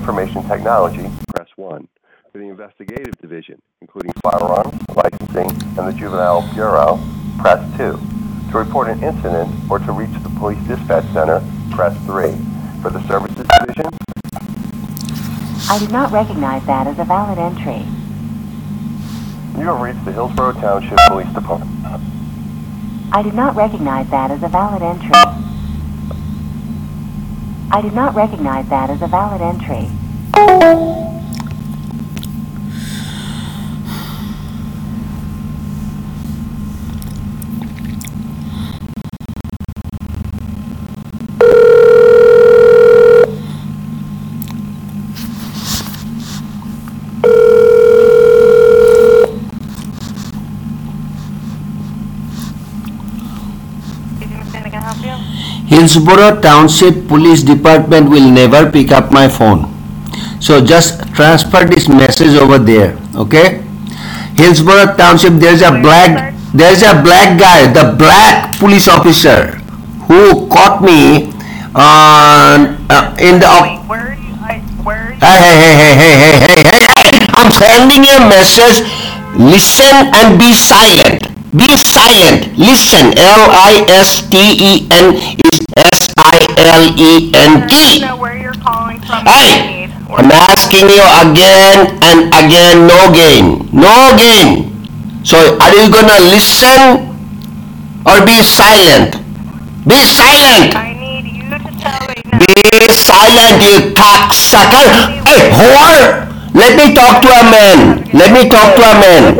Information Technology, press 1. For the Investigative Division, including Firearms, Licensing, and the Juvenile Bureau, press 2. To report an incident or to reach the Police Dispatch Center, press 3. For the Services Division, I did not recognize that as a valid entry. you have reached the Hillsborough Township Police Department. I did not recognize that as a valid entry. I did not recognize that as a valid entry. Hillsborough Township Police Department will never pick up my phone. So just transfer this message over there, okay? Hillsborough Township, there's a black guy, the black police officer who caught me in the... Where are you? Hey, I'm sending you a message. Listen and be silent. Be silent. Listen. L-I-S-T-E-N is S-I-L-E-N-T. I don't know where you're calling from. Hey! I'm asking you again and again. No gain. No gain. So are you gonna listen or be silent? Be silent. I need you to tell me now. Be silent, you cocksucker. Hey, whore! Let me talk to a man. Let me talk to a man.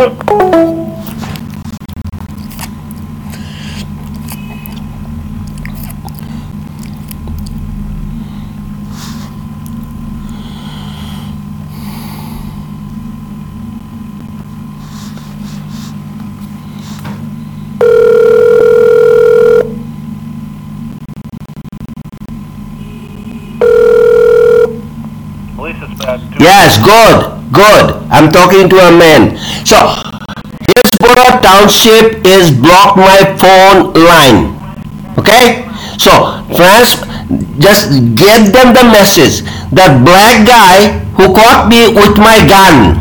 Yes, good. I'm talking to a man. So, Hillsborough Township is blocked my phone line. Okay? So, just get them the message. That black guy who caught me with my gun.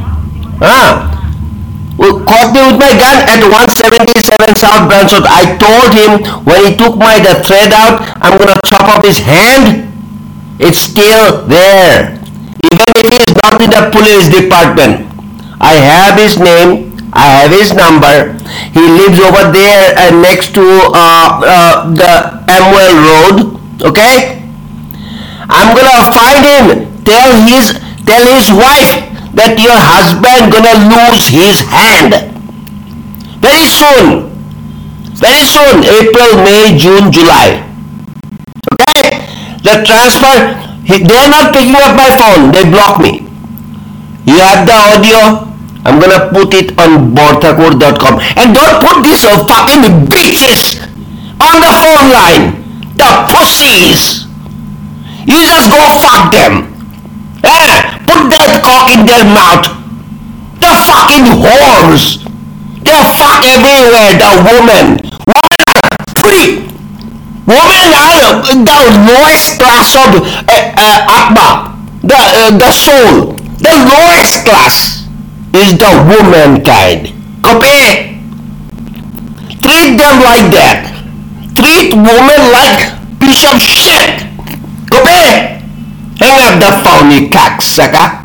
Who caught me with my gun at 177 South Branch Road. I told him when he took the thread out, I'm gonna chop off his hand. It's still there. Even if he is not in the police department, I have his name, I have his number. He lives over there next to the Amwell Road. Okay? I'm gonna find him. Tell his wife that your husband gonna lose his hand very soon. Very soon. April, May, June, July. Okay? The transfer. They're not picking up my phone. They block me. You have the audio? I'm gonna put it on borthakur.com. And don't put these fucking bitches on the phone line. The pussies. You just go fuck them. Put that cock in their mouth. The fucking whores. They fuck everywhere. The women. Women are free. Women are the lowest class of Atma, the soul. The lowest class is the womankind. Copy? Treat them like that. Treat women like piece of shit. Copy? Hang up the phone, you cocksucker.